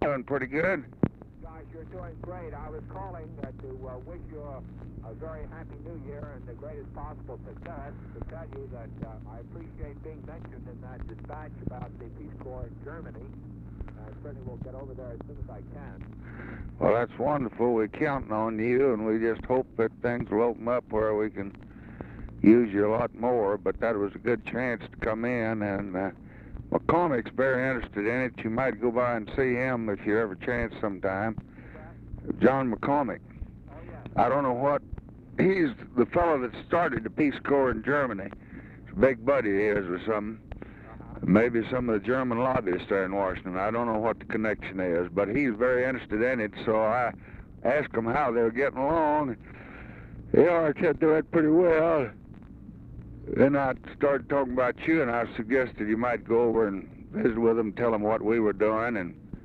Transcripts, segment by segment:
Doing pretty good. Gosh, you're doing great. I was calling to wish you a very happy New Year and the greatest possible success. To tell you that I appreciate being mentioned in that dispatch about the Peace Corps in Germany. I certainly will get over there as soon as I can. Well, that's wonderful. We're counting on you, and we just hope that things will open up where we can use you a lot more. But that was a good chance to come in, and McCormick's very interested in it. You might go by and see him if you ever chance sometime. John McCormick. Oh, yeah. I don't know what. He's the fellow that started the Peace Corps in Germany. It's a big buddy of his or something. Maybe some of the German lobbyists there in Washington. I don't know what the connection is, but he's very interested in it, so I asked him how they were getting along. Yeah, I said they're pretty well. Then I started talking about you, and I suggested you might go over and visit with them, tell them what we were doing,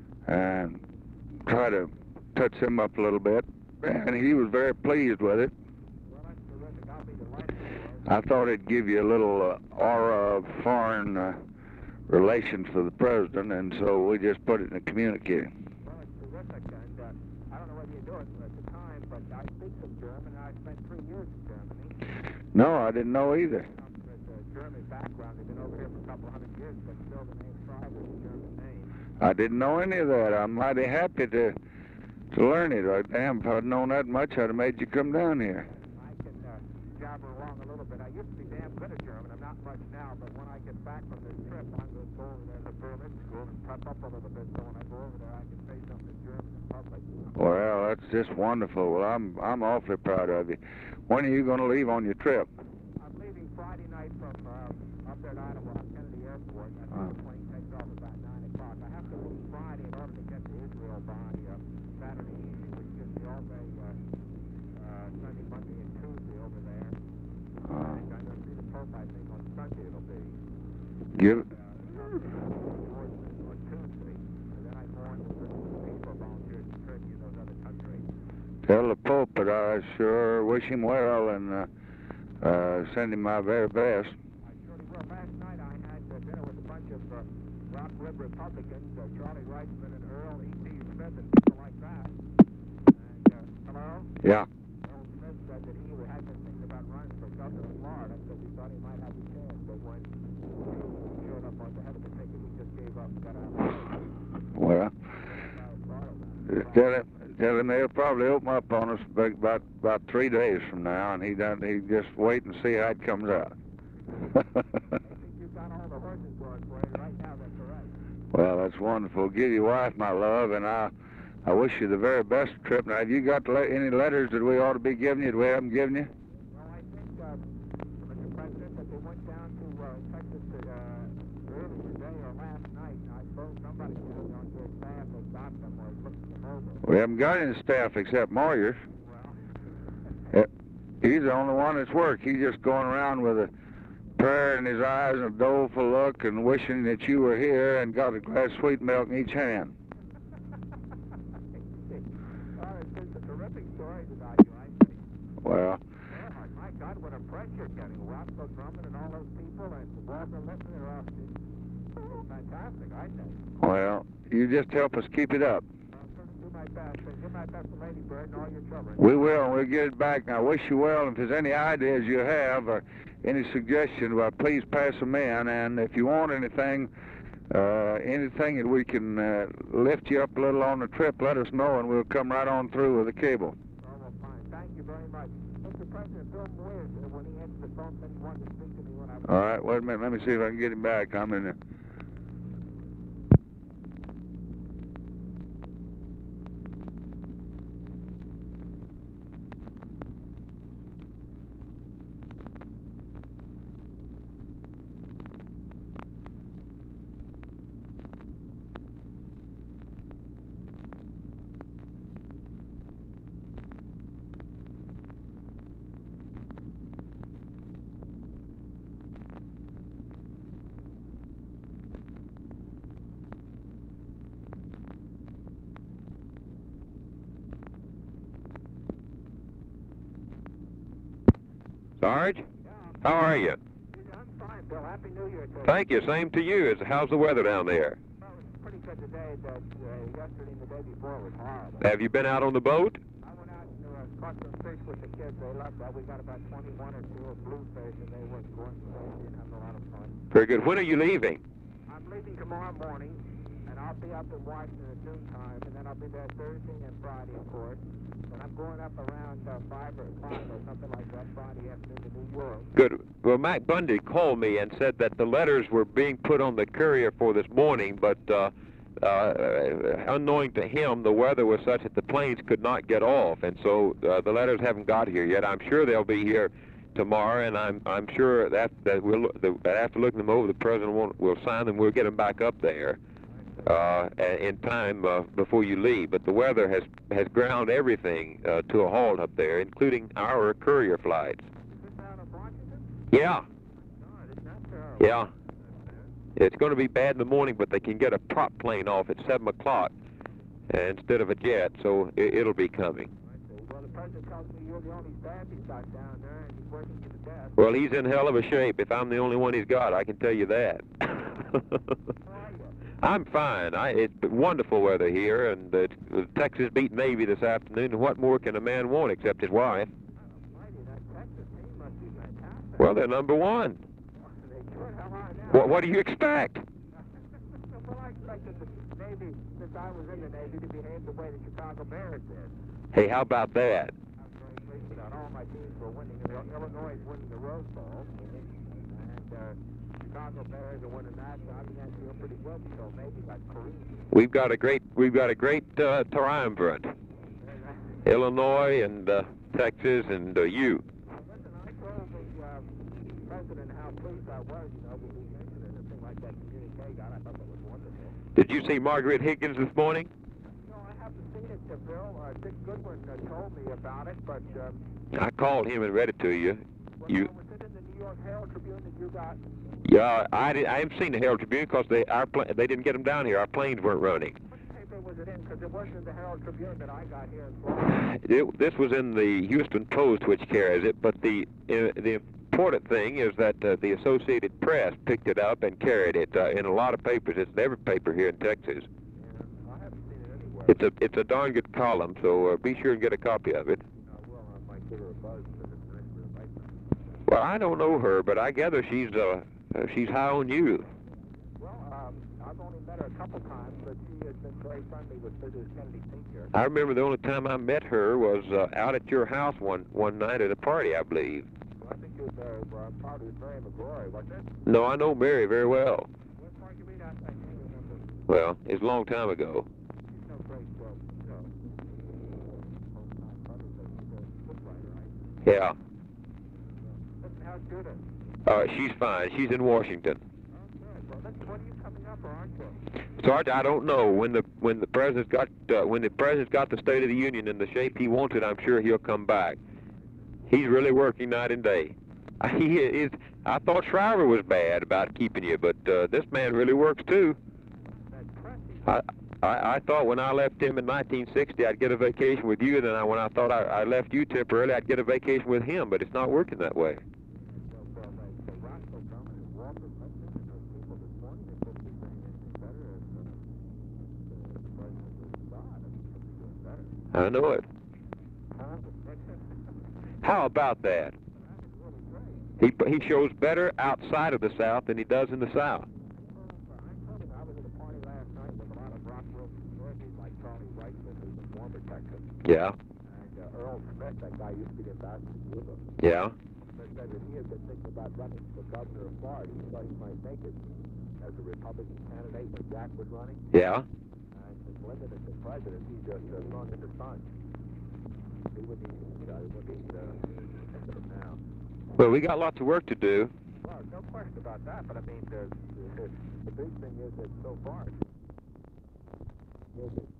and try to touch him up a little bit. And he was very pleased with it. Well, that's terrific. I'll be delighted. I thought it'd give you a little aura of foreign relations for the president, and so we just put it in a communique. Well, it's terrific, and I don't know whether you knew it at the time, but I speak some German. I spent 3 years in Germany. No, I didn't know either. With a German background, they've been over here for a couple hundred years, but still the name Fry was a German name. I didn't know any of that. I'm mighty happy to learn it. Damn, if I'd known that much, I'd have made you come down here. I can jabber along a little bit. I used to be damn good at German. I'm not much now, but when I get back from this trip, I'm going to go over there to Berlin School and prep up a little bit, so when I go over there, I can say something in German in public. Well, that's just wonderful. Well, I'm awfully proud of you. When are you going to leave on your trip? I'm leaving Friday night from up there at Iowa Kennedy Airport. I think the plane takes off about 9 o'clock. I have to leave Friday in order to get to Israel by Saturday evening, which gives me all day Sunday, Monday, and Tuesday over there. I'm going to see the Pope, I think, on Sunday it'll be. Give. On Tuesday. And then I go on to the people volunteers in Turkey and those other countries. Tell the Pope that I sure wish him well and send him my very best. I surely will. Last night I had dinner with a bunch of rock rib Republicans, Charlie Reichman and Earl E.T. Smith and people like that. And, hello? Yeah. Earl Smith said that he had been thinking about running for governor of Florida because he thought he might have a chance, but when he showed up on the head of the ticket, he just gave up and got out of the Well, tell him they'll probably open up on us about 3 days from now, and he just wait and see how it comes out. I think you've got all the horses going for you right now, that's all right. Well, that's wonderful. Give your wife my love, and I wish you the very best trip. Now, have you got any letters that we ought to be giving you that we haven't given you? Well, I think, Mr. President, that they went down to Texas early today or last night, and I suppose somebody on your staff has got them or looked them over. We haven't got any staff except Moyers. Well, He's the only one that's worked. He's just going around with a prayer in his eyes and a doleful look and wishing that you were here and got a glass of sweet milk in each hand. well, it's just a terrific story about you, I think. Well, Oh, my God, what a press you're getting. Roscoe Drummond and all those people, and Walter Lippman are off. It's fantastic, I think. well, you just help us keep it up. I'll certainly do my best. And give my best to Lady Bird and all your children. We will. We'll get it back. Now, I wish you well. If there's any ideas you have or any suggestions, well, please pass them in. And if you want anything that we can lift you up a little on the trip, let us know, and we'll come right on through with the cable. Oh, well, fine. Thank you very much. Mr. President, Bill Moyers, when he answered the phone, said he wanted to speak to me when I was... All right, wait a minute. Let me see if I can get him back. I'm in there. Sarge, Yeah, how are you? I'm fine, Bill. Happy New Year to you. Thank you. Same to you. How's the weather down there? Well, it's pretty said today that yesterday and the day before it was horrible. Have you been out on the boat? I went out and caught some fish with the kids. They left that. We got about 21 or 2 of bluefish, and they were going crazy and having a lot of fun. Very good. When are you leaving? I'm leaving tomorrow morning, and I'll be up in Washington at noon time, and then I'll be there Thursday and Friday, of course. And I'm going up around 5 or something like that Friday afternoon to New York. Good. Well, Mac Bundy called me and said that the letters were being put on the courier for this morning, but unknowing to him, the weather was such that the planes could not get off, and so the letters haven't got here yet. I'm sure they'll be here tomorrow, and I'm sure that after looking them over, the president will sign them. We'll get them back up there in time before you leave. But the weather has ground everything to a halt up there, including our courier flights. Is this out of Washington? Yeah, No, it's not terrible. yeah. It's going to be bad in the morning, but they can get a prop plane off at 7 o'clock instead of a jet, so it'll be coming. I see. Well, the president tells me you're the only staff he's got down there, and he's working you to death. Well, he's in hell of a shape. If I'm the only one he's got, I can tell you that. How are you? I'm fine. It's wonderful weather here, and Texas beat Navy this afternoon, and what more can a man want except his wife? Mighty, that Texas team must be fantastic. Well, they're number one. They sure hell are now. What do you expect? Well, I expected the Navy, since I was in the Navy, to behave the way the Chicago Bears did. Hey, how about that? I'm very pleased with that. All my teams were winning. Illinois is winning the Rose Bowl, and Chicago Bears are winning that. So I began to feel pretty good until Navy got careened. We've got a great triumvirate. Illinois and Texas and you. Listen, I told the president how pleased I was, with the incident and thing like that communique got. I thought that was wonderful. Did you see Margaret Higgins this morning? No, I haven't seen it, Bill. Dick Goodwin told me about it, but... I called him and read it to you. Was it in the New York Herald Tribune that you got? Yeah, I haven't seen the Herald Tribune because they didn't get them down here. Our planes weren't running. What paper was it in? Because it wasn't in the Herald Tribune that I got here in Florida. This was in the Houston Post, which carries it, but the important thing is that the Associated Press picked it up and carried it in a lot of papers. It's in every paper here in Texas. Yeah, I haven't seen it anywhere. It's a darn good column, so be sure and get a copy of it. I will. I might give her a buzz because it's nice to invite them. Well, I don't know her, but I gather she's high on you. Well, I've only met her a couple times, but she has been very friendly with Mrs. Kennedy Sr. I remember the only time I met her was out at your house one night at a party, I believe. Well, I think she was probably with Mary McGrory, wasn't it? No, I know Mary very well. What part you mean? I can't remember. Well, it's a long time ago. She's no great, hometown brother, but she's a book writer, right? Yeah. Listen, how's Judith? She's fine. She's in Washington. Oh, good. Well, listen, when are you coming up, or aren't you? Sarge, I don't know when the president's got the State of the Union in the shape he wants it. I'm sure he'll come back. He's really working night and day. He is. I thought Shriver was bad about keeping you, but this man really works too. That press, I thought when I left him in 1960, I'd get a vacation with you. Then when I thought I left you temporarily, I'd get a vacation with him. But it's not working that way. the Roscoe Drummond and Walter Hudson and those people this morning, they couldn't be saying anything better as the president was God. I mean, he could be doing better. I know it. Huh? How about that? That is really great. He shows better outside of the South than he does in the South. I told him I was at a party last night with a lot of Rock Wilson celebrities like Charlie Reisman, who's a former Texan, Yeah. and Earl Smith, that guy used to be the ambassador to Cuba. Yeah. But said that he had been thinking about running for governor of Florida. He thought he might make it as a Republican candidate when Jack was running. Yeah. And since Lyndon is the president, he's thrown in the sun. He wouldn't even, he wouldn't think of him now. Well, we got lots of work to do. Well, no question about that, but I mean, the big thing is that so far,